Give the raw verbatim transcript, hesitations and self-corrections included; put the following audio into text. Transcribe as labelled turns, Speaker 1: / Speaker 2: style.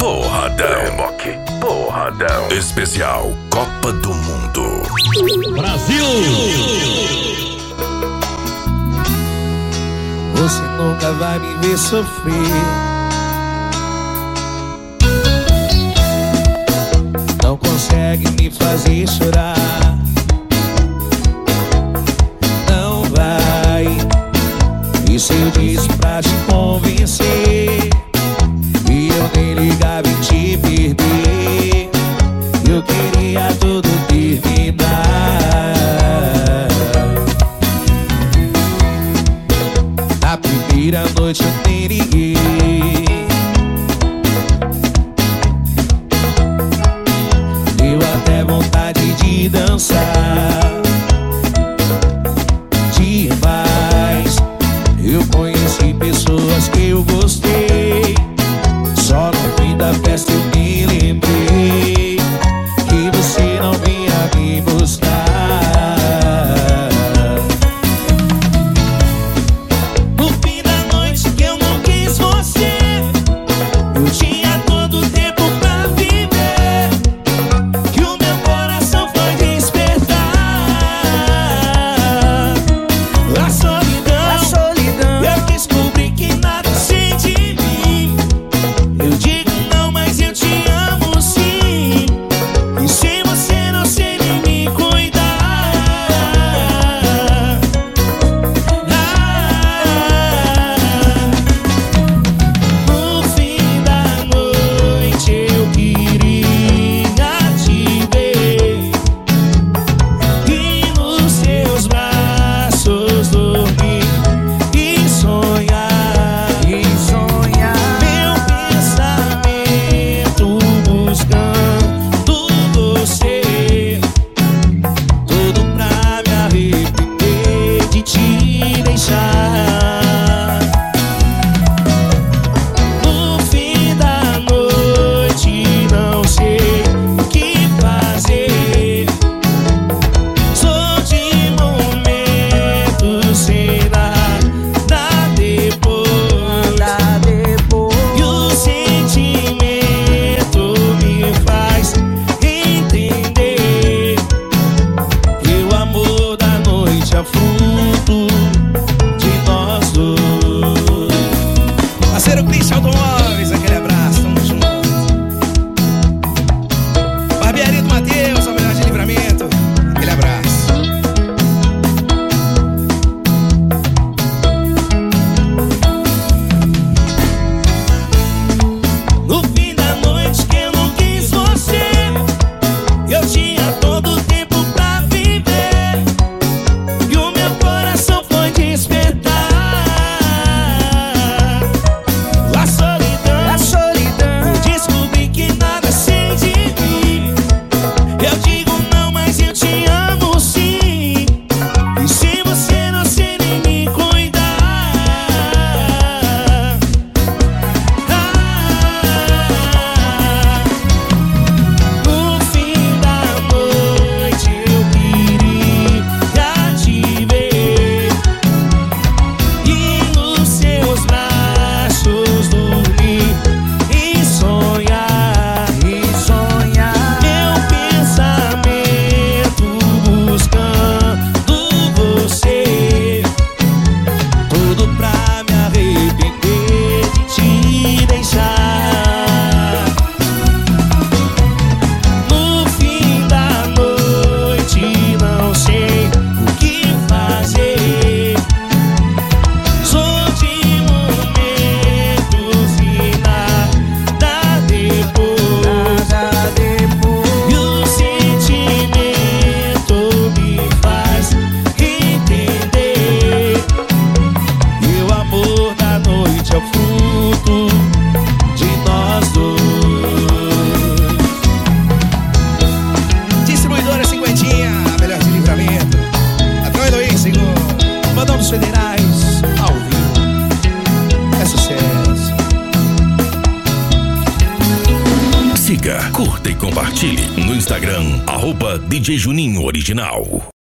Speaker 1: Porradão. Porradão. Especial Copa do Mundo.
Speaker 2: Brasil!
Speaker 3: Você nunca vai me ver sofrer. Não consegue me fazer chorar. Não vai. E se eu disse pra te convencer e eu nem ligava em te perder, eu queria tudo terminar. Na primeira noite eu nem liguei, deu até vontade de dançar demais. Eu conheci pessoas que eu gostei, só no fim da festa eu me lembrei que você não vinha me buscar. No fim da noite que eu não quis você, eu tinha todo o tempo pra viver, que o meu coração foi despertar. A solidão, a solidão, eu descobri que nada sei de mim. Eu digo não, mas eu te amo sim. E sem você não sei nem me cuidar. Ah, no fim da noite eu queria te ver e nos seus braços dormir e sonhar, e sonhar. Meu pensamento buscando você, tudo pra me arrepender de te deixar. No fim da noite não sei o que fazer, sou de momento sem nada depois, nada depois. E o sentimento me faz entender que o amor da noite é fruto de nós dois.
Speaker 4: Parceiro Christian Automóveis, aquele abraço, tamo junto. Barbearia do Matheus, a melhor de Livramento, aquele abraço.
Speaker 3: No fim da noite que eu não quis você, eu tinha todo o tempo pra viver, e o meu coração foi despertar. A solidão, a solidão, eu descobri que nada sei de mim. Eu digo não, mas eu te amo sim. E sem você não sei nem me cuidar. No fim da noite eu queria te ver e nos seus braços dormir e sonhar, e sonhar. Meu pensamento buscando você, tudo pra me arrepender de te deixar. No fim da noite não sei o que fazer, sou de momentos e nada depois, nada depois. E o sentimento me faz entender que o amor da noite é o fruto de nós dois.
Speaker 4: Distribuidora Cinquentinha, a melhor de Livramento. Patrão Eloy, Senhor. Mandão dos Federais, ao vivo. É sucesso.
Speaker 1: Siga, curta e compartilhe no Instagram, arroba D J Juninho Original.